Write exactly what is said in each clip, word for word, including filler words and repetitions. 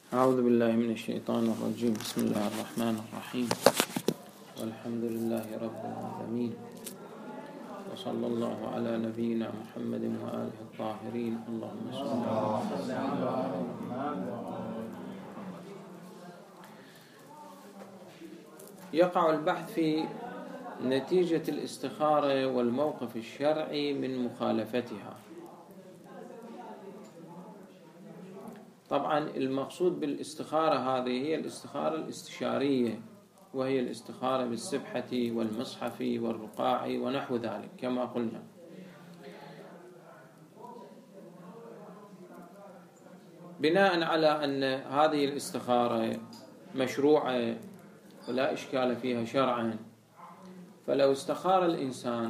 أعوذ بالله من الشيطان الرجيم. بسم الله الرحمن الرحيم، والحمد لله رب العالمين، وصلى الله على نبينا محمد وآله الطاهرين. اللهم صل على يقع البحث في نتيجة الاستخارة والموقف الشرعي من مخالفتها. طبعا المقصود بالاستخارة هذه هي الاستخارة الاستشارية، وهي الاستخارة بالسبحة والمصحف والرقاع ونحو ذلك كما قلنا. بناء على أن هذه الاستخارة مشروعة ولا إشكال فيها شرعا، فلو استخار الإنسان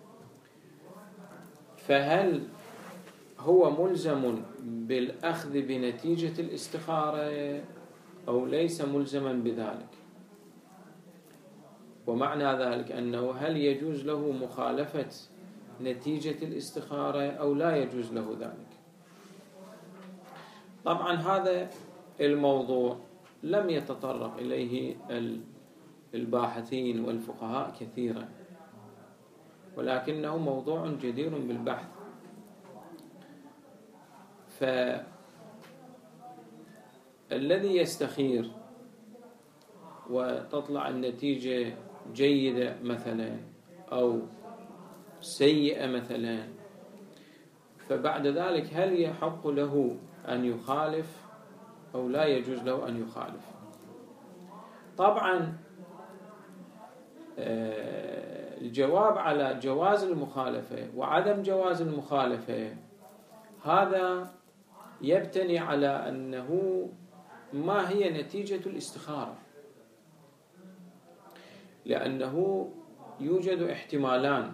فهل هو ملزم بالأخذ بنتيجة الاستخارة أو ليس ملزما بذلك؟ ومعنى ذلك أنه هل يجوز له مخالفة نتيجة الاستخارة أو لا يجوز له ذلك؟ طبعا هذا الموضوع لم يتطرق إليه الباحثين والفقهاء كثيرا، ولكنه موضوع جدير بالبحث. فالذي يستخير وتطلع النتيجة جيدة مثلا أو سيئة مثلا، فبعد ذلك هل يحق له أن يخالف أو لا يجوز له أن يخالف؟ طبعا الجواب على جواز المخالفة وعدم جواز المخالفة هذا يبتني على أنه ما هي نتيجة الاستخارة، لأنه يوجد احتمالان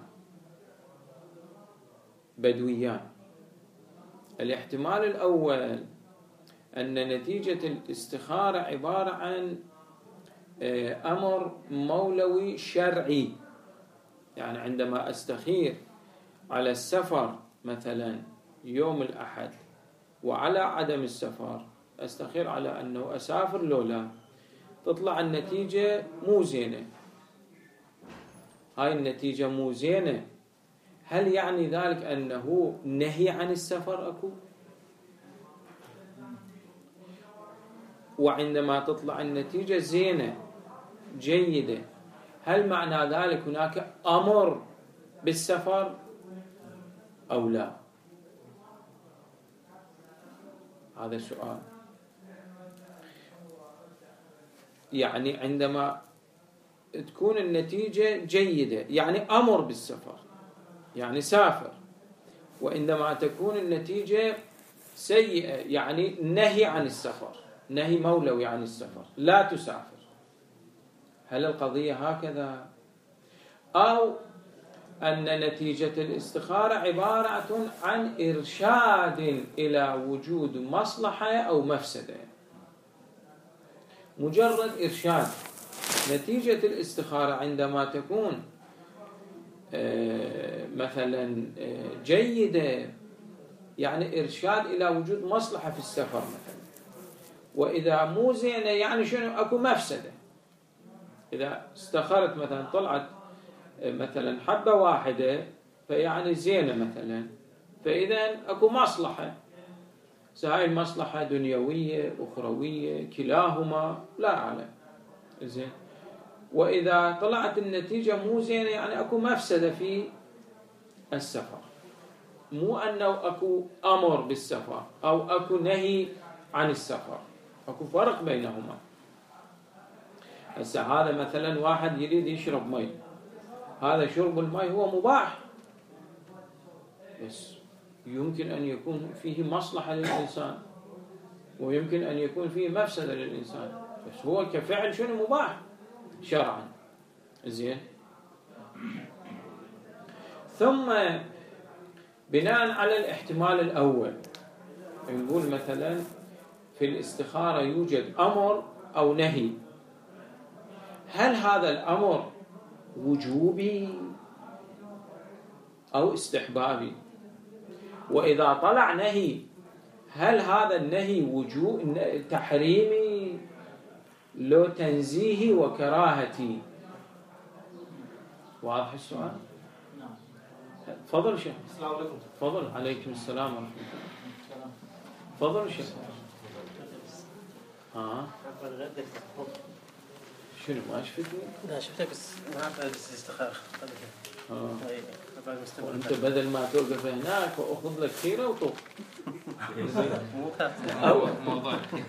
بدويان. الاحتمال الأول أن نتيجة الاستخارة عبارة عن أمر مولوي شرعي، يعني عندما أستخير على السفر مثلا يوم الأحد وعلى عدم السفر، أستخير على أنه أسافر لو لا، تطلع النتيجة مو زينة، هاي النتيجة مو زينة، هل يعني ذلك أنه نهي عن السفر أكو؟ وعندما تطلع النتيجة زينة جيدة، هل معنى ذلك هناك أمر بالسفر أو لا؟ هذا السؤال. يعني عندما تكون النتيجة جيدة يعني أمر بالسفر، يعني سافر، وعندما تكون النتيجة سيئة يعني نهي عن السفر، نهي مولوي عن السفر، لا تسافر. هل القضية هكذا؟ أو أن نتيجة الاستخارة عبارة عن إرشاد إلى وجود مصلحة أو مفسدة، مجرد إرشاد. نتيجة الاستخارة عندما تكون مثلا جيدة يعني إرشاد إلى وجود مصلحة في السفر مثلا، وإذا مو زينة يعني شنو؟ أكو مفسدة. إذا استخرت مثلا طلعت مثلا حبة واحدة فيعني زينة مثلا، فإذا أكو مصلحة، سهاي المصلحة دنيوية أخروية كلاهما لا أعلم، زين. وإذا طلعت النتيجة مو زينة يعني أكو مفسدة في السفر، مو أنه أكو أمر بالسفر أو أكو نهي عن السفر، أكو فرق بينهما. هسه هذا مثلا واحد يريد يشرب مي، هذا شرب المي هو مباح، بس يمكن أن يكون فيه مصلحة للإنسان ويمكن أن يكون فيه مفسدة للإنسان، بس هو كفعل شنو؟ مباح شرعا، زين. ثم بناء على الاحتمال الأول نقول مثلا في الاستخارة يوجد أمر أو نهي، هل هذا الأمر وجوبي أو استحبابي؟ وإذا طلع نهي هل هذا النهي وجوب تحريمي لو تنزيهي وكراهتي؟ واضح السؤال؟ نعم. تفضل شيخ. السلام عليكم. تفضل. عليكم السلام ورحمة الله. تفضل شيخ. ها شنو ما شفتني؟ لا شفتك بس ما عارف بس استخاره. اه وانت بدل ما توقف هناك واخذ لك خيره وطوف. مو او موضوع.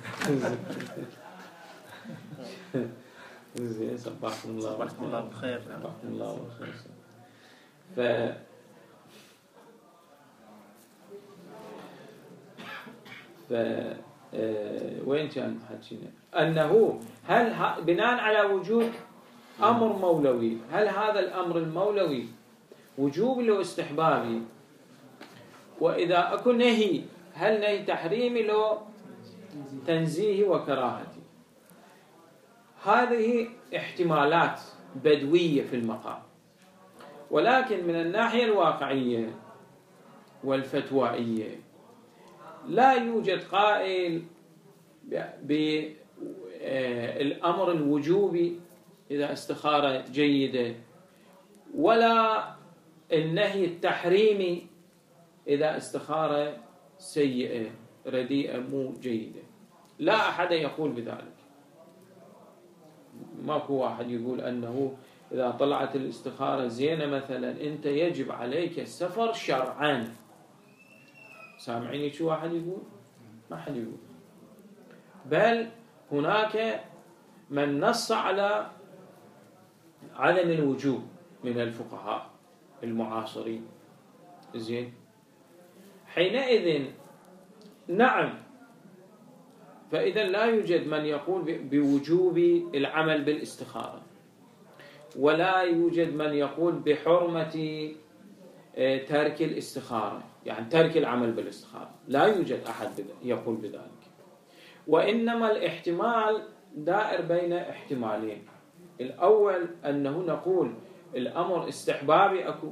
زين صباحكم الله. صباحكم الله بخير. صباحكم الله بخير. ف ف أه... وين كان حكينا؟ أنه هل ه... بناء على وجود أمر مولوي، هل هذا الأمر المولوي وجوب لو استحبابي؟ وإذا أكو نهي هل نهي تحريمي لو تنزيهي وكراهتي؟ هذه احتمالات بدوية في المقام، ولكن من الناحية الواقعية والفتوائية لا يوجد قائل بالأمر الوجوبي إذا استخارة جيدة، ولا النهي التحريمي إذا استخارة سيئة رديئة مو جيدة. لا أحد يقول بذلك. ماكو واحد يقول أنه إذا طلعت الاستخارة زينة مثلا أنت يجب عليك السفر شرعا. سامعيني شو واحد يقول؟ ما حد يقول. بل هناك من نص على عدم الوجوب من الفقهاء المعاصرين. زين، حينئذ نعم، فإذا لا يوجد من يقول بوجوب العمل بالاستخارة، ولا يوجد من يقول بحرمة ترك الاستخارة، يعني ترك العمل بالاستخارة، لا يوجد أحد يقول بذلك. وإنما الاحتمال دائر بين احتمالين. الأول أنه نقول الأمر استحبابي أكو،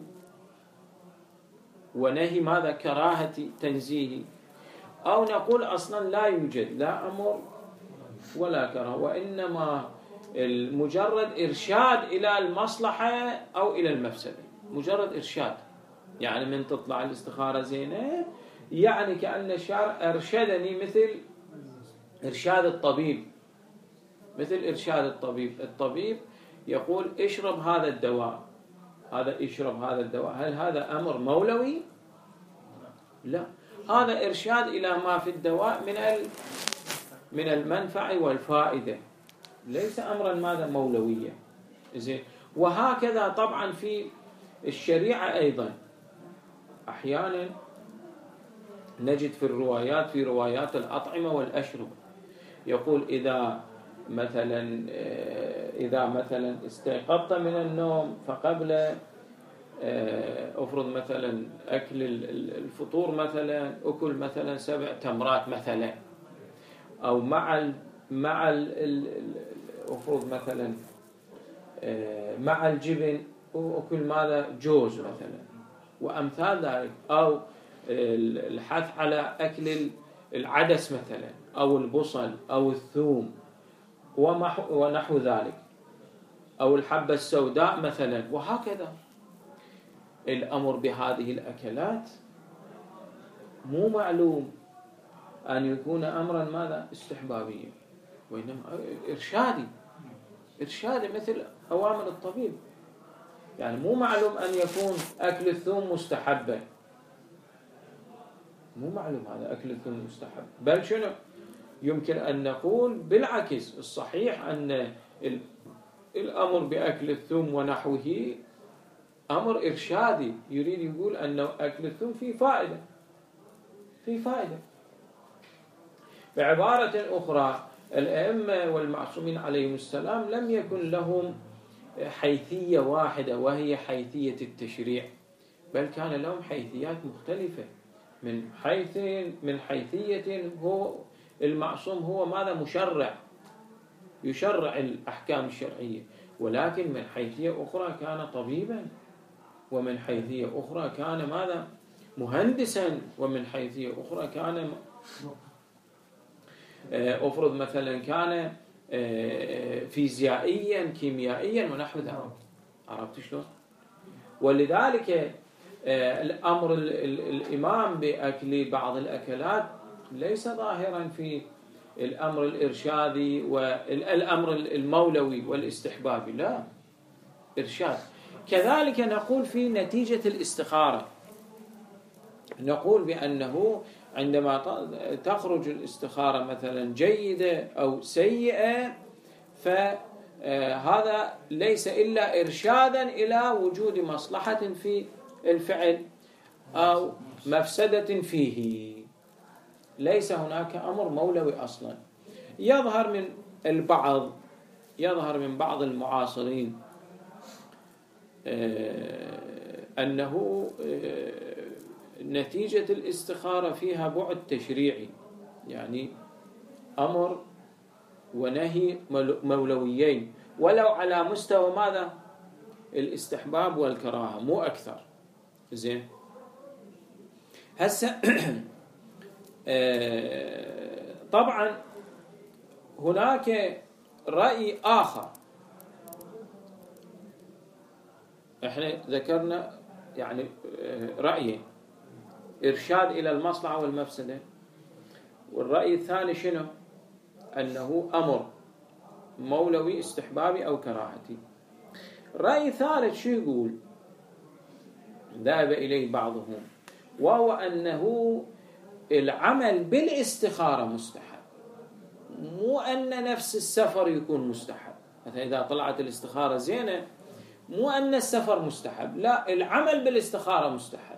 ونهي ماذا كراهتي تنزيهي، أو نقول أصلا لا يوجد لا أمر ولا كراهة، وإنما المجرد إرشاد إلى المصلحة أو إلى المفسدة، مجرد إرشاد. يعني من تطلع الاستخارة زينة يعني كأن الشارع أرشدني مثل إرشاد الطبيب، مثل إرشاد الطبيب. الطبيب يقول اشرب هذا الدواء، هذا اشرب هذا الدواء، هل هذا أمر مولوي؟ لا، هذا إرشاد إلى ما في الدواء من من المنفعة والفائدة، ليس أمرا ماذا مولوية. زين، وهكذا طبعا في الشريعة أيضا أحيانا نجد في الروايات، في روايات الأطعمة والأشربة يقول إذا مثلا إذا مثلا استيقظت من النوم فقبل أفرض مثلا أكل الفطور مثلا أكل مثلا سبع تمرات مثلا، أو مع ال مع ال أفرض مثلا مع الجبن أكل ماذا جوز مثلا وأمثال ذلك، أو الحث على أكل العدس مثلا أو البصل أو الثوم ونحو ذلك، أو الحبة السوداء مثلا، وهكذا. الأمر بهذه الأكلات مو معلوم أن يكون أمرا ماذا استحبابيا، وإنما إرشادي، إرشادي مثل أوامر الطبيب. يعني مو معلوم أن يكون أكل الثوم مستحبا، مو معلوم هذا أكل الثوم مستحب، بل شنو يمكن أن نقول بالعكس، الصحيح أن الأمر بأكل الثوم ونحوه أمر إرشادي، يريد يقول أن أكل الثوم فيه فائدة، فيه فائدة. بعبارة أخرى الأئمة والمعصومين عليهم السلام لم يكن لهم حيثية واحدة وهي حيثية التشريع، بل كان لهم حيثيات مختلفة. من حيث من حيثية هو المعصوم هو ماذا مشرع، يشرع الأحكام الشرعية، ولكن من حيثية أخرى كان طبيبا، ومن حيثية أخرى كان ماذا مهندسا، ومن حيثية أخرى كان أفرض مثلا كان فيزيائيا كيميائيا ونحو ذلك. عرفت شلون؟ ولذلك الأمر الإمام بأكل بعض الأكلات ليس ظاهرا في الأمر الإرشادي والأمر المولوي والاستحبابي، لا، إرشاد. كذلك نقول في نتيجة الاستخارة، نقول بأنه عندما تخرج الاستخارة مثلا جيدة أو سيئة، فهذا ليس إلا إرشادا إلى وجود مصلحة في الفعل أو مفسدة فيه، ليس هناك أمر مولوي أصلا. يظهر من البعض يظهر من بعض المعاصرين أنه نتيجة الاستخارة فيها بعد تشريعي، يعني أمر ونهي مولويين، ولو على مستوى ماذا؟ الاستحباب والكراهة، مو أكثر. زين، هسه طبعا هناك رأي آخر. احنا ذكرنا يعني رأيين، إرشاد إلى المصلحة والمفسدة، والرأي الثاني شنو؟ أنه أمر مولوي استحبابي أو كراهتي. الرأي الثالث شو يقول؟ ذهب إليه بعضهم، وهو أنه العمل بالاستخارة مستحب، مو أن نفس السفر يكون مستحب. مثلا إذا طلعت الاستخارة زينة، مو أن السفر مستحب، لا، العمل بالاستخارة مستحب.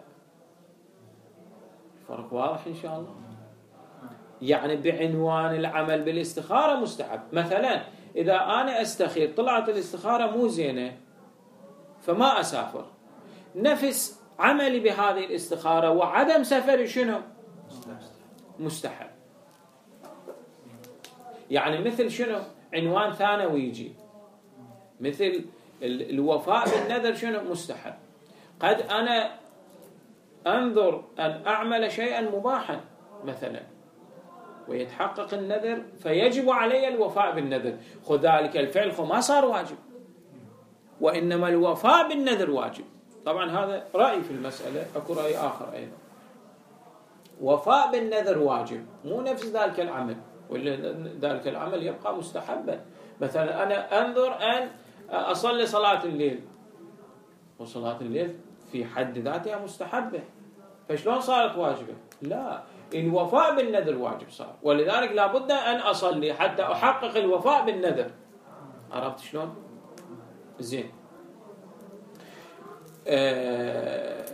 الفرق واضح إن شاء الله؟ يعني بعنوان العمل بالاستخارة مستحب. مثلا إذا أنا أستخير طلعت الاستخارة مو زينة فما أسافر، نفس عملي بهذه الاستخارة وعدم سفري شنو؟ مستحب. يعني مثل شنو؟ عنوان ثانوي يجي، مثل الوفاء بالنذر شنو؟ مستحب. قد أنا أنظر أن أعمل شيئا مباحا مثلا ويتحقق النذر فيجب علي الوفاء بالنذر، خذ ذلك الفعل خو ما صار واجب، وإنما الوفاء بالنذر واجب. طبعا هذا رأي في المسألة، أكو رأي آخر أيضا، وفاء بالنذر واجب، مو نفس ذلك العمل، ولا ذلك العمل يبقى مستحبا. مثلا أنا أنظر أن أصلي صلاة الليل، وصلاة الليل في حد ذاتها مستحبة، فشلون صارت واجبة؟ لا، الوفاء بالنذر واجب صار، ولذلك لابد أن أصلي حتى أحقق الوفاء بالنذر. عرفت شلون؟ زين. آه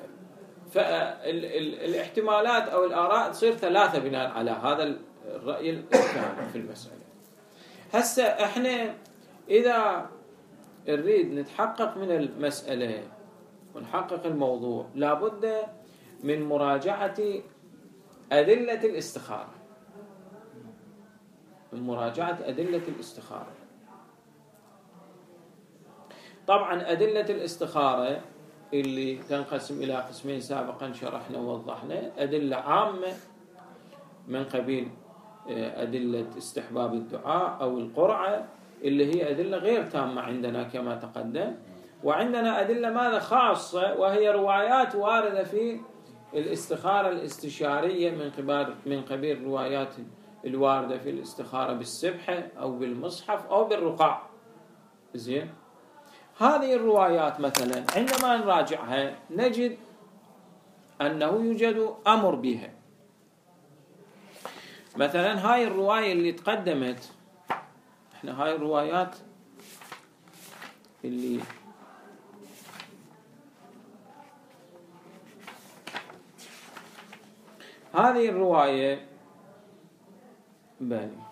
فالاحتمالات أو الآراء تصير ثلاثة بناء على هذا الرأي الثاني في المسألة. هسه احنا إذا نريد نتحقق من المسألة ونحقق الموضوع، لابد من مراجعة أدلة الاستخارة، من مراجعة أدلة الاستخارة. طبعا أدلة الاستخارة اللي تنقسم إلى قسمين سابقا شرحنا ووضحنا: أدلة عامة من قبيل أدلة استحباب الدعاء أو القرعة، اللي هي أدلة غير تامة عندنا كما تقدم، وعندنا أدلة ماذا خاصة، وهي روايات واردة في الاستخارة الاستشارية من قبل من قبيل روايات الواردة في الاستخارة بالسبحة أو بالمصحف أو بالرقاع. زين، هذه الروايات مثلا عندما نراجعها نجد أنه يوجد أمر بها. مثلا هاي الرواية اللي تقدمت، احنا هاي الروايات اللي هذه الرواية بالي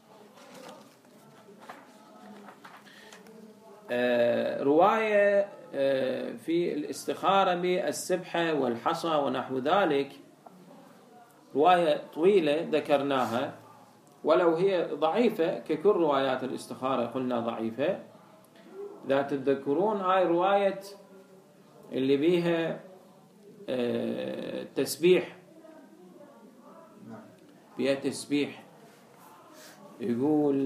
آه رواية آه في الاستخارة بالسبحة والحصى ونحو ذلك، رواية طويلة ذكرناها، ولو هي ضعيفة ككل روايات الاستخارة قلنا ضعيفة. لا تتذكرون هاي رواية اللي بيها آه تسبيح، فيها تسبيح. يقول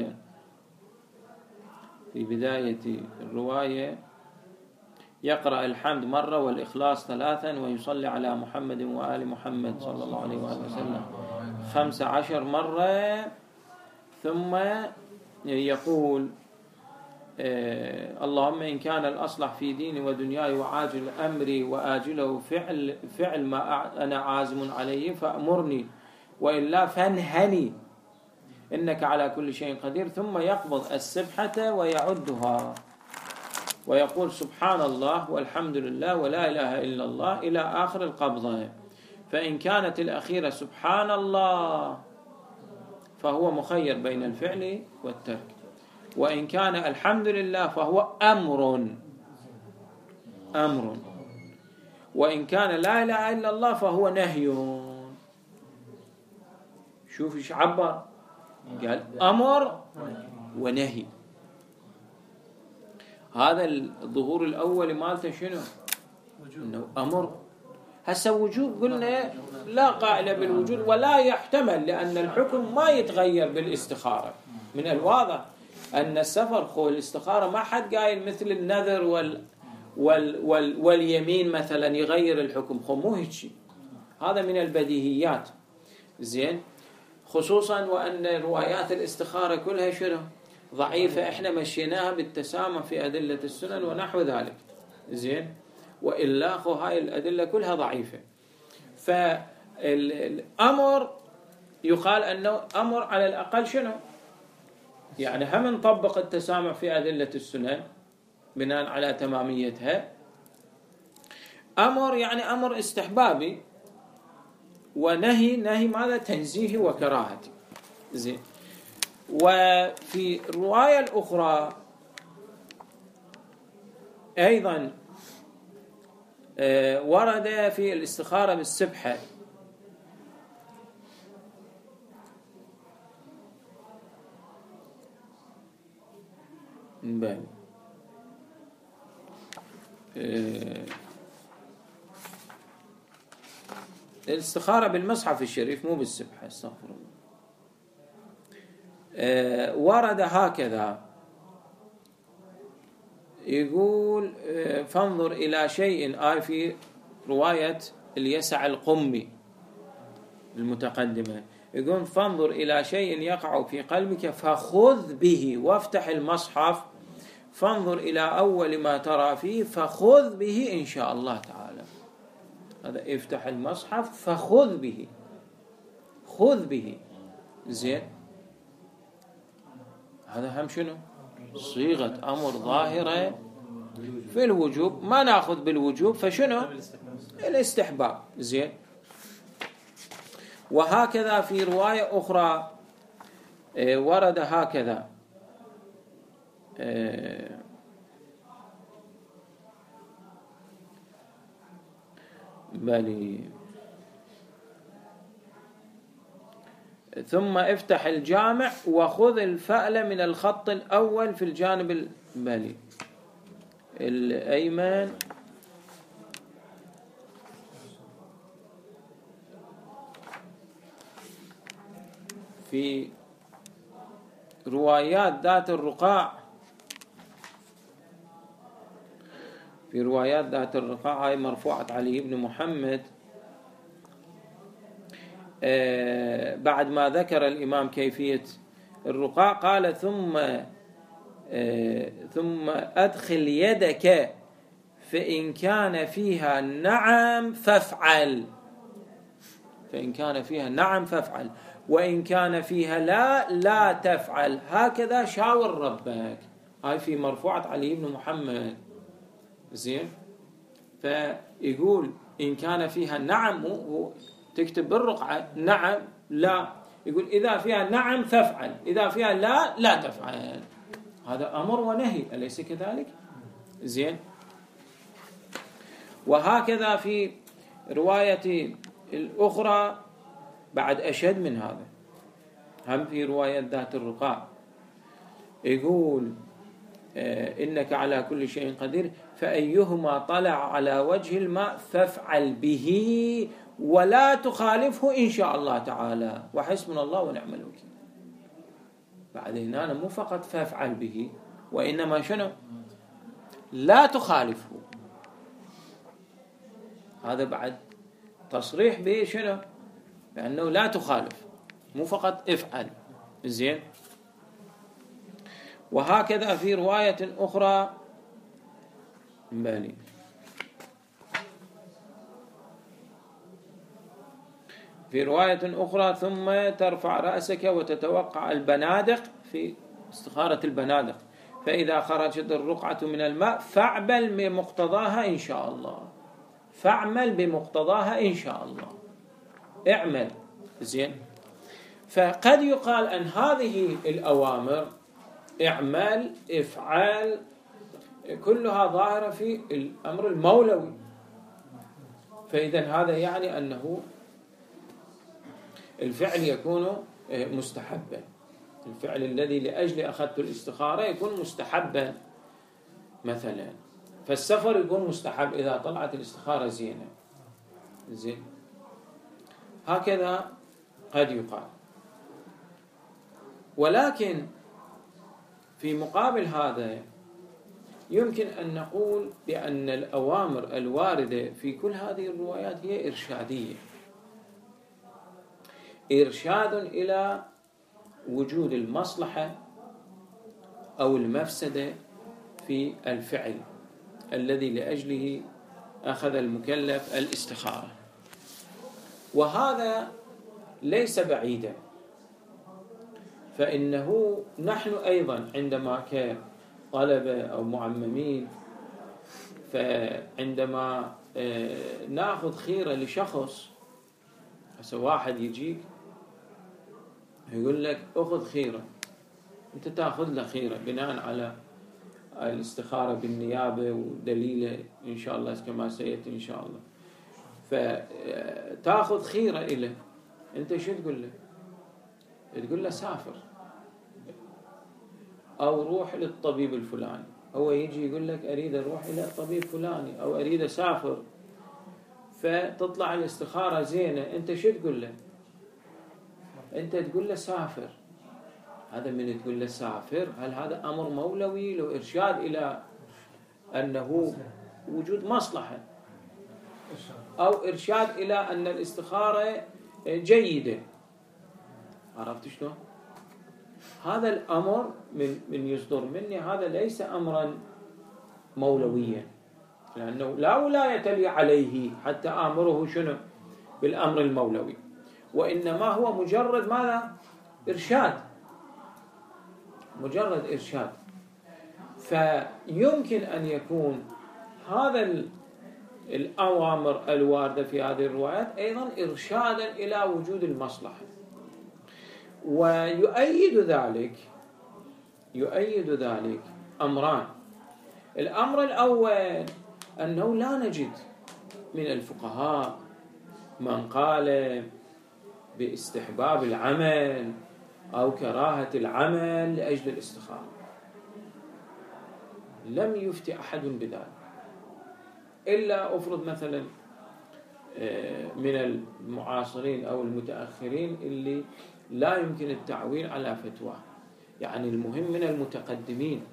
في بداية الرواية يقرأ الحمد مرة والإخلاص ثلاثا ويصلي على محمد وآل محمد صلى الله عليه وآله وسلم خمس عشر مرة، ثم يقول اللهم إن كان الأصلح في ديني ودنياي وعاجل أمري وآجله فعل, فعل ما أنا عازم عليه فأمرني، وإلا فانهني إنك على كل شيء قدير. ثم يقبض السبحة ويعدها ويقول سبحان الله والحمد لله ولا إله إلا الله إلى آخر القبضة. فإن كانت الأخيرة سبحان الله فهو مخير بين الفعل والترك، وإن كان الحمد لله فهو أمر أمر، وإن كان لا إله إلا الله فهو نهي. شوف إيش عبر، قال أمر ونهي. هذا الظهور الأول مالته شنو؟ إنه أمر. هسه وجوب قلنا لا قائل بالوجود ولا يحتمل، لأن الحكم ما يتغير بالاستخارة. من الواضح أن السفر خو الاستخارة ما حد قايل مثل النذر وال وال وال واليمين مثلا يغير الحكم، خو مو هيك شيء. هذا من البديهيات. زين، خصوصا وأن روايات الاستخارة كلها شنو؟ ضعيفة. احنا مشيناها بالتسامح في أدلة السنن ونحو ذلك. زين، وإلا خو هاي الأدلة كلها ضعيفة. فالأمر يقال أنه أمر على الأقل شنو؟ يعني هم نطبق التسامح في أدلة السنن بناء على تماميتها. أمر يعني أمر استحبابي، ونهي نهي ماذا؟ تنزيه وكراهتي. زين. وفي الرواية الأخرى أيضا ورد في الاستخارة بالسبحة بل الاستخارة بالمصحف الشريف مو بالسبحة، استغفر الله. ورد هكذا، يقول فانظر إلى شيء، آي في رواية اليسع القمي المتقدمة، يقول فانظر إلى شيء يقع في قلبك فخذ به وافتح المصحف، فانظر إلى أول ما ترى فيه فخذ به إن شاء الله تعالى. هذا افتح المصحف فخذ به، خذ به. زين، هذا هم شنو؟ صيغة أمر ظاهرة في الوجوب، ما نأخذ بالوجوب فشنو؟ الاستحباب. زين. وهكذا في رواية أخرى ورد هكذا، بلي ثم افتح الجامع وخذ الفأل من الخط الأول في الجانب البلي الأيمن في روايات ذات الرقاع. في روايات ذات الرقاع هاي مرفوعة علي بن محمد، آه بعد ما ذكر الإمام كيفية الرقاع قال ثم آه ثم أدخل يدك فإن كان فيها نعم فافعل، فإن كان فيها نعم فافعل، وإن كان فيها لا لا تفعل. هكذا شاور ربك. هاي في مرفوعة علي بن محمد. زين، فيقول إن كان فيها نعم، تكتب بالرقعة نعم لا، يقول إذا فيها نعم فافعل، إذا فيها لا لا تفعل. هذا أمر ونهي، أليس كذلك؟ زين. وهكذا في رواية الأخرى بعد أشد من هذا، هم في رواية ذات الرقاع يقول آه إنك على كل شيء قدير، فأيهما طلع على وجه الماء فافعل به ولا تخالفه إن شاء الله تعالى وحسبنا الله ونعم الوكيل. بعد هنا مو فقط فافعل به، وإنما شنو؟ لا تخالفه. هذا بعد تصريح به شنو؟ بأنه لا تخالف، مو فقط افعل. زين. وهكذا في رواية أخرى بالي في رواية أخرى ثم ترفع رأسك وتتوقع البنادق في استخارة البنادق، فإذا خرجت الرقعة من الماء فاعمل بمقتضاها إن شاء الله. فاعمل بمقتضاها إن شاء الله، اعمل. زين. فقد يقال أن هذه الأوامر اعمل افعال كلها ظاهرة في الأمر المولوي، فإذا هذا يعني أنه الفعل يكون مستحبا. الفعل الذي لأجل أخذت الاستخارة يكون مستحبا مثلا، فالسفر يكون مستحب إذا طلعت الاستخارة زينة. زين. هكذا قد يقال. ولكن في مقابل هذا يمكن أن نقول بأن الأوامر الواردة في كل هذه الروايات هي إرشادية، إرشاد إلى وجود المصلحة أو المفسدة في الفعل الذي لأجله أخذ المكلف الاستخارة. وهذا ليس بعيدا، فإنه نحن أيضا عندما كطلبة أو معممين، فعندما نأخذ خيرة لشخص، هسه واحد يجيك يقول لك أخذ خيرة، أنت تأخذ له خيرة بناء على الاستخارة بالنيابة ودليله إن شاء الله كما سيأتي إن شاء الله، فتأخذ خيرة إله، أنت شو تقول له؟ تقول له سافر أو روح للطبيب الفلاني. هو يجي يقول لك أريد أروح إلى الطبيب فلاني أو أريد أسافر، فتطلع الاستخارة زينة، أنت شو تقول له؟ أنت تقول له سافر. هذا من تقول له سافر، هل هذا أمر مولوي لو إرشاد إلى أنه وجود مصلحة، أو إرشاد إلى أن الاستخارة جيدة؟ عرفت شلون؟ هذا الأمر من من يصدر مني هذا ليس أمرا مولويا، لأنه لا ولاية لي عليه حتى آمره شنو بالأمر المولوي، وإنما هو مجرد ماذا؟ إرشاد، مجرد إرشاد. فيمكن أن يكون هذا الأوامر الواردة في هذه الروايات أيضا إرشادا إلى وجود المصلحة. ويؤيد ذلك يؤيد ذلك أمران. الأمر الأول أنه لا نجد من الفقهاء من قال باستحباب العمل أو كراهة العمل لأجل الاستخارة، لم يفتي أحد بذلك، إلا أفرض مثلا من المعاصرين أو المتأخرين اللي لا يمكن التعويل على فتوى. يعني المهم من المتقدمين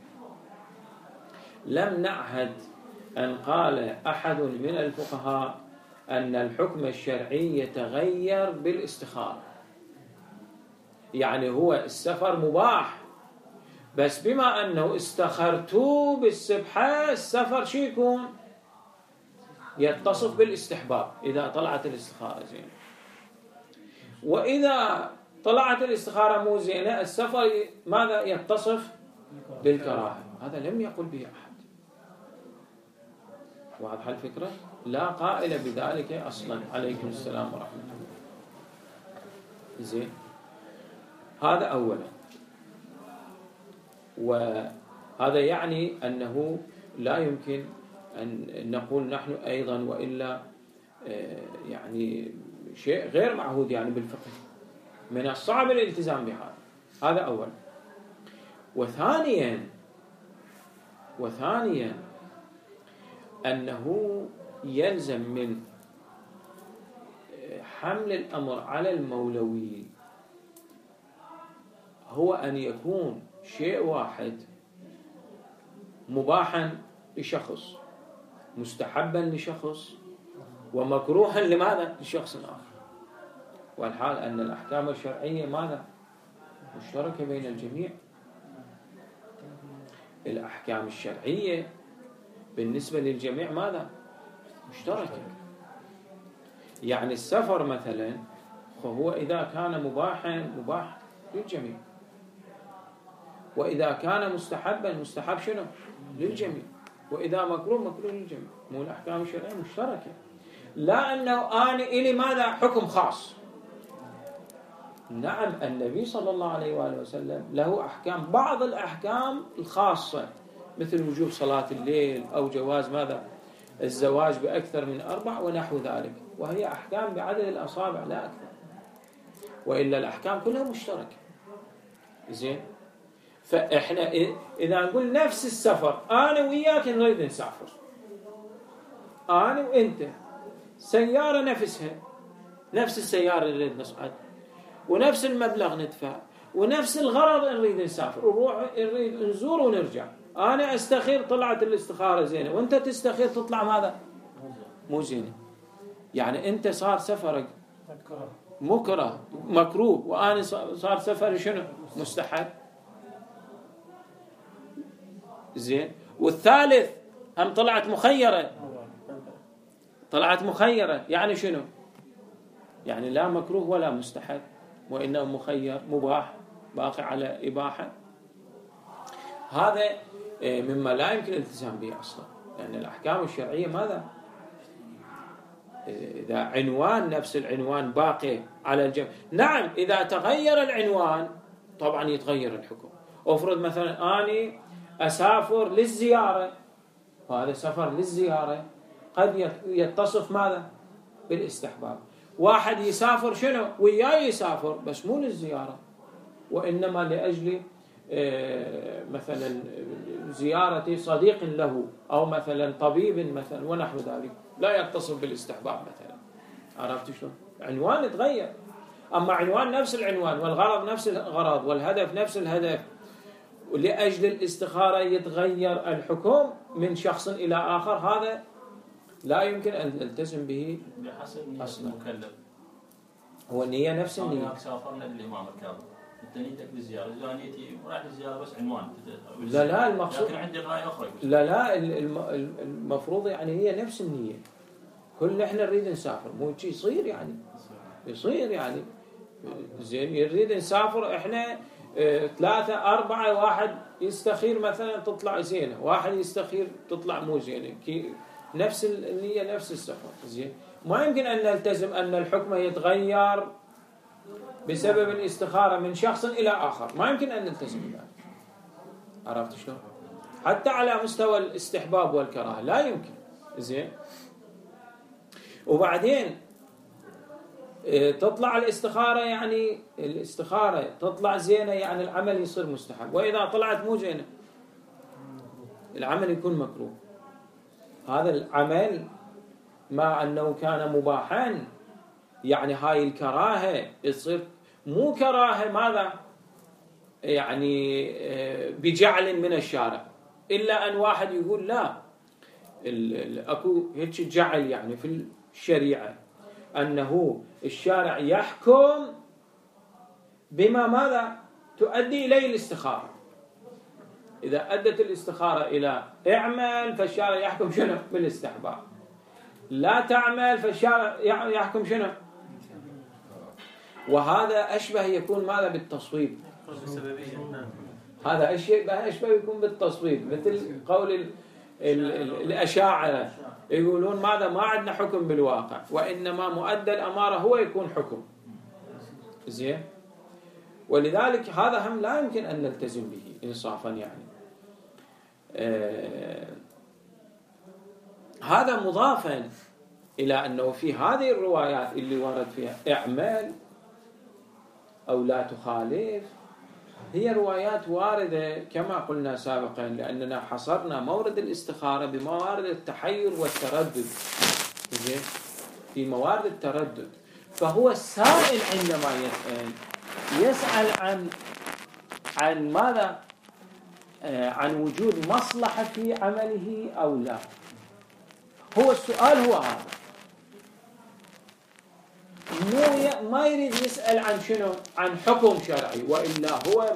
لم نعهد أن قال أحد من الفقهاء أن الحكم الشرعي يتغير بالاستخارة. يعني هو السفر مباح، بس بما أنه استخرتوا بالسبحة السفر شو يكون؟ يتصف بالاستحباب إذا طلعت الاستخارة زينة. وإذا طلعت الاستخارة مو زينة السفر ماذا يتصف؟ بالكراهة. هذا لم يقل به أحد. واضحة الفكرة؟ لا قائل بذلك أصلا. عليكم السلام ورحمة الله. زين، هذا أولا. وهذا يعني أنه لا يمكن أن نقول نحن أيضا وإلا يعني شيء غير معهود يعني بالفقه، من الصعب الالتزام بهذا. هذا أولا. وثانيا وثانيا أنه يلزم من حمل الأمر على المولوي هو أن يكون شيء واحد مباحا لشخص، مستحبا لشخص، ومكروها لماذا؟ لشخص آخر. والحال أن الأحكام الشرعية ماذا؟ مشتركة بين الجميع. الأحكام الشرعية بالنسبة للجميع ماذا؟ مشتركة. يعني السفر مثلا هو إذا كان مباحا مباح للجميع، وإذا كان مستحبا مستحب شنو؟ للجميع، وإذا مكروه مكروه للجميع. مو الأحكام الشرعية مشتركة، لا أنه أنا إلي ماذا؟ حكم خاص. نعم النبي صلى الله عليه وآله وسلم له أحكام، بعض الأحكام الخاصة مثل وجوب صلاة الليل أو جواز ماذا؟ الزواج بأكثر من أربع ونحو ذلك، وهي أحكام بعدد الأصابع لا أكثر، وإلا الأحكام كلها مشتركة. زين، فإحنا إذا نقول نفس السفر، أنا وياك نريد نسافر، أنا وإنت، سيارة نفسها، نفس السيارة نريد نصعد، ونفس المبلغ ندفع، ونفس الغرض نريد نسافر، ونروح نريد نزور ونرجع. أنا أستخير طلعت الاستخارة زينة، وأنت تستخير تطلع ماذا؟ مو زينة. يعني أنت صار سفرك مكره مكروه، وأنا صار سفري شنو؟ مستحب. زين، والثالث هم طلعت مخيرة، طلعت مخيرة يعني شنو؟ يعني لا مكروه ولا مستحب، وإنه مخير مباح باقي على إباحة. هذا مما لا يمكن الالتزام به أصلا، لأن يعني الأحكام الشرعية ماذا؟ إذا عنوان نفس العنوان باقي على الجميع. نعم إذا تغير العنوان طبعا يتغير الحكم. أفرض مثلا أني أسافر للزيارة، وهذا سفر للزيارة قد يتصف ماذا؟ بالاستحباب. واحد يسافر شنو؟ وياي يسافر بس مو للزيارة، وإنما لأجل مثلا زيارة صديق له أو مثلا طبيب مثلا ونحو ذلك، لا يتصف بالاستحباب مثلا. عرفت شلون؟ عنوان يتغير، أما عنوان نفس العنوان والغرض نفس الغرض والهدف نفس الهدف، ولأجل الاستخارة يتغير الحكم من شخص إلى آخر، هذا لا يمكن أن نلتزم به بحسب نية المكلف. هو النية نفس النية. أنا سافرنا للإمام الكاظم، أنت نيتك للزيارة، إذا نيتي رايح للزيارة بس عنوان. لا لا المقصود، لكن عندي قراءة أخرى. لا لا المفروض يعني هي نفس النية. كل إحنا نريد نسافر، مو شيء يصير يعني يصير يعني زين نريد نسافر إحنا اه ثلاثة أربعة، واحد يستخير مثلا تطلع زينة، واحد يستخير تطلع مو زينة، كي نفس النية نفس السفر. زين، ما يمكن أن نلتزم أن الحكم يتغير بسبب الاستخارة من شخص إلى آخر، ما يمكن أن نلتزم بذلك. عرفت شلون؟ حتى على مستوى الاستحباب والكراهة لا يمكن. زين، وبعدين تطلع الاستخارة، يعني الاستخارة تطلع زينة يعني العمل يصير مستحب، وإذا طلعت مو زينة العمل يكون مكروه. هذا العمل مع أنه كان مباحا، يعني هاي الكراهة يصير مو كراهة ماذا؟ يعني بجعل من الشارع، إلا أن واحد يقول لا، أكو هيك جعل يعني في الشريعة أنه الشارع يحكم بما ماذا؟ تؤدي إليه الاستخارة. إذا أدت الاستخارة إلى اعمل، فالشارع يحكم شنو؟ بالاستحباب. لا تعمل فالشارع يحكم شنو؟ وهذا أشبه يكون ماذا؟ بالتصويب. هذا أشبه أشبه يكون بالتصويب، مثل قول ال ال ال الأشاعرة يقولون ماذا؟ ما عندنا حكم بالواقع، وإنما مؤدى الأمارة هو يكون حكم. زين، ولذلك هذا هم لا يمكن أن نلتزم به إنصافا يعني. آه هذا مضافا إلى أنه في هذه الروايات اللي ورد فيها اعمال أو لا تخالف، هي روايات واردة كما قلنا سابقا، لأننا حصرنا مورد الاستخارة بموارد التحير والتردد. في موارد التردد، فهو السائل عندما يسأل يسأل عن عن ماذا؟ آه عن وجود مصلحة في عمله أو لا. هو السؤال هو هذا، مو ما يريد يسأل عن شنو؟ عن حكم شرعي، وإلا هو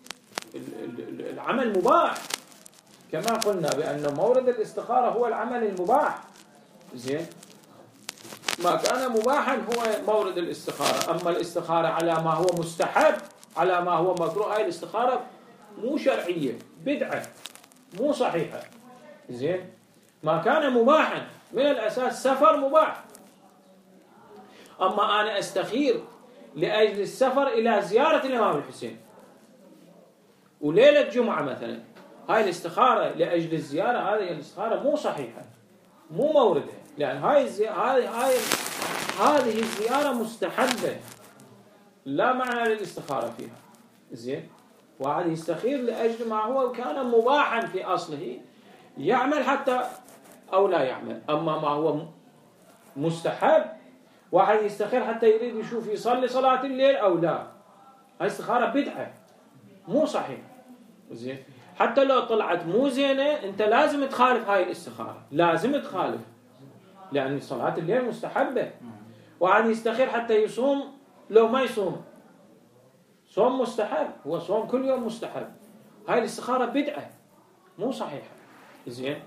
العمل مباح، كما قلنا بأن مورد الاستخارة هو العمل المباح. زين، ما كان مباحا هو مورد الاستخارة. أما الاستخارة على ما هو مستحب، على ما هو مكروه، هاي الاستخارة مو شرعية، بدعة، مو صحيحة. زين، ما كان مباحا من الأساس، سفر مباح. أما أنا أستخير لأجل السفر إلى زيارة الإمام الحسين وليلة جمعة مثلا، هاي الاستخارة لأجل الزيارة، هذه الاستخارة مو صحيحة، مو موردة، لأن هاي الزي... هاي هاي هذه الزيارة مستحبة، لا معنى للاستخارة فيها. زين، واحد يستخير لأجل ما هو كان مباحا في أصله، يعمل حتى أو لا يعمل. أما ما هو مستحب، واحد يستخير حتى يريد يشوف يصلي صلاة الليل أو لا، هاي استخارة بدعة، مو صحيح. زين، حتى لو طلعت مو زينة أنت لازم تخالف هاي الاستخارة، لازم تخالف، لأن صلاة الليل مستحبة. واحد يستخير حتى يصوم لو ما يصوم، صوم مستحب، هو صوم كل يوم مستحب، هاي الاستخارة بدعة، مو صحيحة. زين،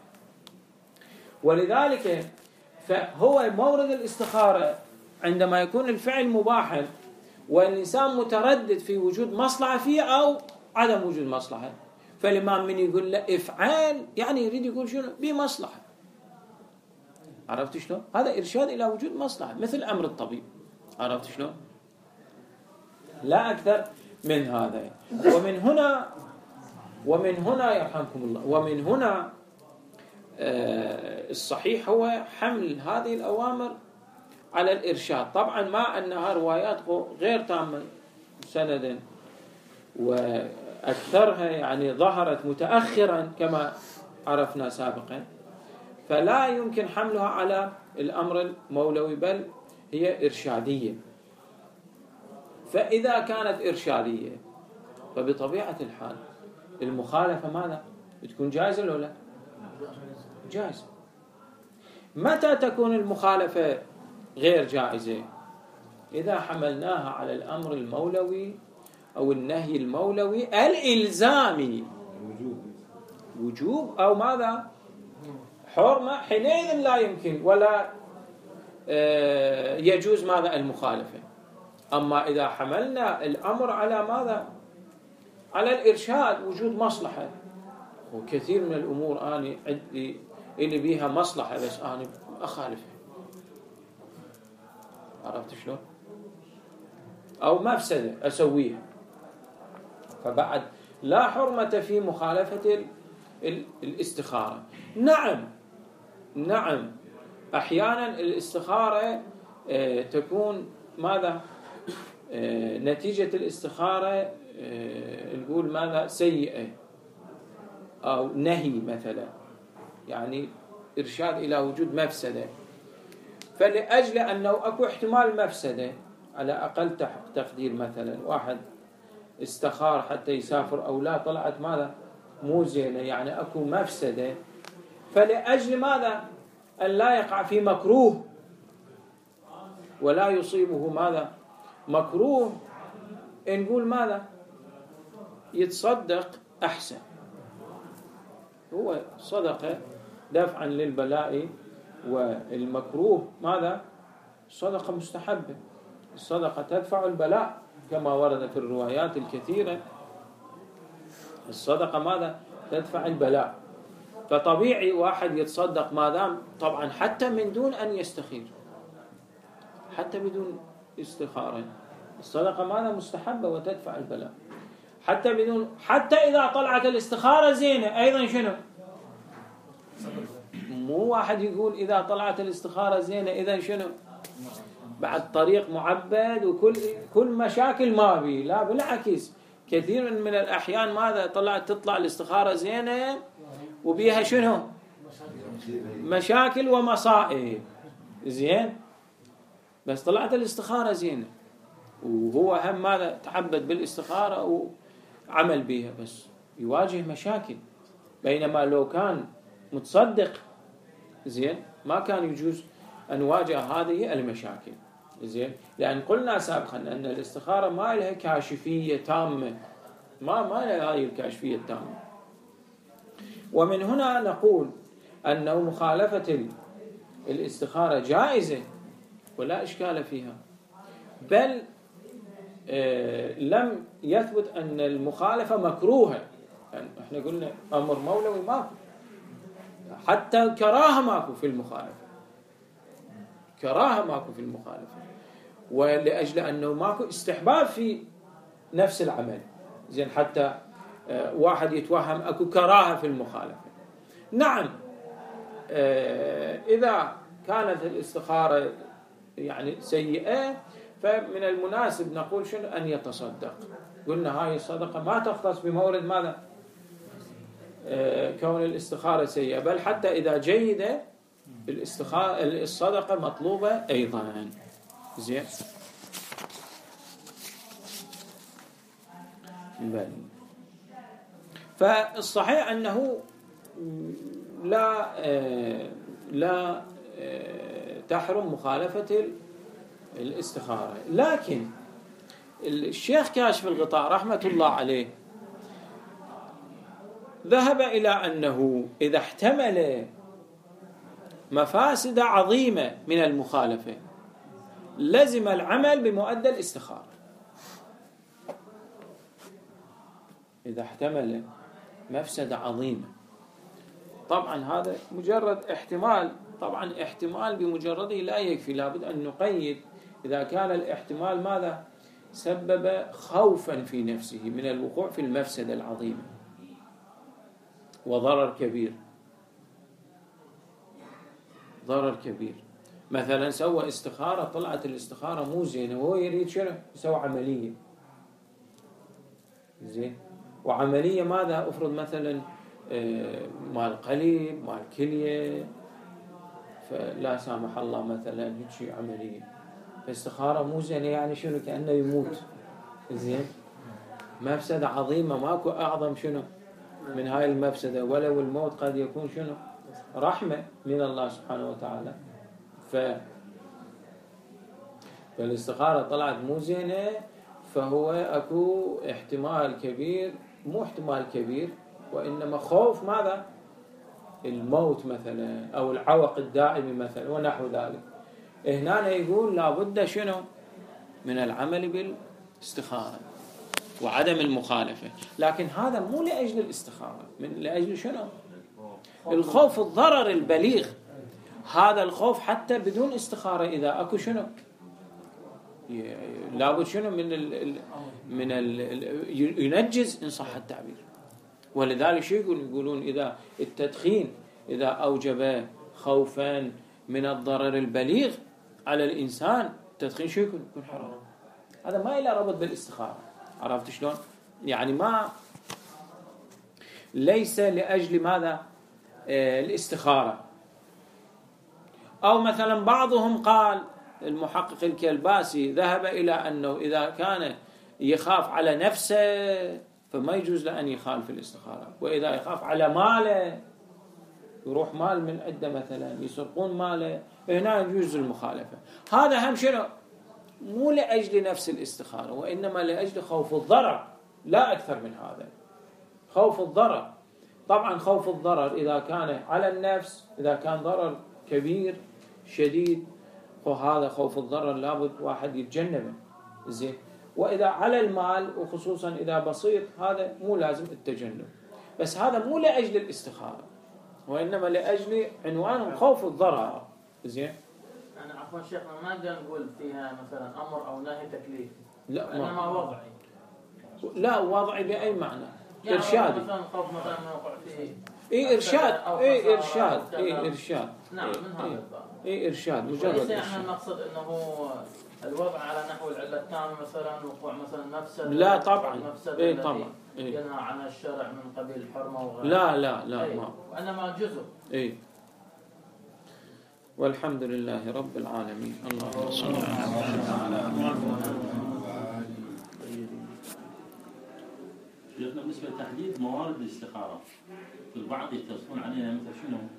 ولذلك فهو مورد الاستخارة عندما يكون الفعل مباحا والإنسان متردد في وجود مصلحة فيه أو عدم وجود مصلحة، فالإمام من يقول له افعال، يعني يريد يقول شنو؟ بمصلحة. عرفت شلون؟ هذا إرشاد إلى وجود مصلحة، مثل أمر الطبيب. عرفت شلون؟ لا أكثر من هذا. ومن هنا ومن هنا يرحمكم الله، ومن هنا آه الصحيح هو حمل هذه الأوامر على الإرشاد، طبعا مع أنها روايات غير تامة سندا، وأكثرها يعني ظهرت متأخرا كما عرفنا سابقا، فلا يمكن حملها على الأمر المولوي، بل هي إرشادية. فإذا كانت إرشادية فبطبيعة الحال المخالفة ماذا؟ تكون جائزة ولا لا؟ جائزة. متى تكون المخالفة غير جائزة؟ إذا حملناها على الأمر المولوي أو النهي المولوي الإلزامي، وجوب أو ماذا؟ حرمة، حينئذ لا يمكن ولا يجوز ماذا؟ المخالفة. أما إذا حملنا الأمر على ماذا؟ على الإرشاد، وجود مصلحة، وكثير من الأمور أنا عندي اللي بيها مصلحة بس أنا أخالفها. عرفت شلون؟ أو مفسدة أسويها، فبعد لا حرمة في مخالفة الاستخارة. نعم نعم أحيانا الاستخارة تكون ماذا؟ نتيجة الاستخارة نقول ماذا؟ سيئة أو نهي مثلا، يعني إرشاد إلى وجود مفسدة، فلأجل أنه أكو احتمال مفسدة على أقل تقدير، مثلا واحد استخار حتى يسافر أو لا، طلعت ماذا؟ مو زينة، يعني أكو مفسدة، فلأجل ماذا؟ أن لا يقع في مكروه ولا يصيبه ماذا؟ مكروه، نقول ماذا؟ يتصدق أحسن. هو صدقة دفعا للبلاء والمكروه ماذا؟ صدقة مستحبة. الصدقة تدفع البلاء كما ورد في الروايات الكثيرة، الصدقة ماذا؟ تدفع البلاء. فطبيعي واحد يتصدق ما دام طبعا حتى من دون أن يستخير، حتى بدون استخارة، الصدقة ماذا؟ مستحبة وتدفع البلاء، حتى بدون، حتى إذا طلعت الاستخارة زينة أيضا شنو؟ مو واحد يقول إذا طلعت الاستخارة زينة إذا شنو؟ بعد طريق معبد وكل كل مشاكل ما بي، لا بالعكس، كثير من الأحيان ماذا؟ طلعت تطلع الاستخارة زينة وبيها شنو؟ مشاكل ومصائب. زين، بس طلعت الاستخارة زينة، وهو هم ماذا تعبد بالاستخارة وعمل بها، بس يواجه مشاكل. بينما لو كان متصدق زين ما كان يجوز أن نواجه هذه المشاكل زين، لأن قلنا سابقا أن الاستخارة ما لها كاشفية تامة، ما ما لها هذه الكاشفية التامة. ومن هنا نقول أنه مخالفة الاستخارة جائزة ولا إشكال فيها، بل آه لم يثبت أن المخالفة مكروهة. يعني احنا قلنا أمر مولوي ماكو، حتى كراهة ماكو في المخالفة، كراهة ماكو في المخالفة، ولأجل أنه ماكو استحباب في نفس العمل زين، حتى آه واحد يتوهم أكو كراهة في المخالفة. نعم آه إذا كانت الاستخارة يعني سيئة فمن المناسب نقول شنو أن يتصدق. قلنا هاي الصدقة ما تختص بمورد ماذا آه كون الاستخارة سيئة، بل حتى إذا جيدة الاستخارة الصدقة مطلوبة أيضا زين. بل فالصحيح أنه لا آه لا آه تحرم مخالفة الاستخارة، لكن الشيخ كاشف الغطاء رحمة الله عليه ذهب إلى أنه إذا احتمل مفاسد عظيمة من المخالفة لزم العمل بمؤدى الاستخارة. إذا احتمل مفسدة عظيمة، طبعا هذا مجرد احتمال، طبعا احتمال بمجرده لا يكفي، لابد أن نقيد إذا كان الاحتمال ماذا سبب خوفا في نفسه من الوقوع في المفسدة العظيمة وضرر كبير، ضرر كبير. مثلا سوى استخارة طلعت الاستخارة مو زينة وهو يريد شنو يسوي عملية زين، وعملية ماذا أفرض مثلا مال قلب مال كلية، فلا سامح الله مثلا هيك عملية، فاستخارة مو زينة يعني شنو كأنه يموت زين، مفسدة عظيمة ماكو أعظم شنو من هاي المفسدة، ولو الموت قد يكون شنو رحمة من الله سبحانه وتعالى. ف فالاستخارة طلعت مو زينة فهو أكو احتمال كبير، مو احتمال كبير وإنما خوف ماذا الموت مثلا أو العوق الدائمي مثلا ونحو ذلك. هنا يقول لابد شنو من العمل بالاستخارة وعدم المخالفة، لكن هذا مو لأجل الاستخارة، من لأجل شنو الخوف الضرر البليغ. هذا الخوف حتى بدون استخارة إذا أكو شنو لابد شنو من ال من ال ينجز إن صح التعبير. ولذلك شو يقول يقولون إذا التدخين إذا أوجب خوفا من الضرر البليغ على الإنسان التدخين شو يكون يكون حرام. هذا ما إلا ربط بالاستخارة، عرفت شلون يعني ما ليس لأجل ماذا آه الاستخارة. أو مثلا بعضهم قال المحقق الكلباسي ذهب إلى أنه إذا كان يخاف على نفسه فما يجوز له أن يخالف الاستخارة، وإذا يخاف على ماله يروح مال من عنده مثلا يسرقون ماله هنا يجوز المخالفة. هذا هم شنو مو لأجل نفس الاستخارة وإنما لأجل خوف الضرر، لا أكثر من هذا. خوف الضرر طبعا خوف الضرر إذا كان على النفس إذا كان ضرر كبير شديد وهذا خوف الضرر لابد واحد يتجنبه زين. وإذا على المال وخصوصا إذا بسيط هذا مو لازم التجنب، بس هذا مو لأجل الاستخارة وإنما لأجل عنوان خوف الضرر زين. أنا عفوا شيخنا ما نقدر نقول فيها مثلا أمر أو نهي تكليفي، لا إنما وضعي. لا وضعي بأي معنى يعني إرشادي مثلا خوف مثلا موقع فيه إيه إرشاد إيه إرشاد إيه إرشاد نعم من هذا الباب إيه إرشاد مجرد ليس يعني المقصد إنه الوضع على نحو العلة التامة مثلا وقوع مثلا مفسدة لا طبعا إيه طبعا إيه ينهى عن الشرع من قبيل الحرمة وغيره لا لا لا إيه. ما وإنما جزء إيه والحمد لله رب العالمين. اللهم صل على محمد. شيخنا بالنسبة لتحديد موارد الاستخارة، البعض يتصلون علينا مثل شنو؟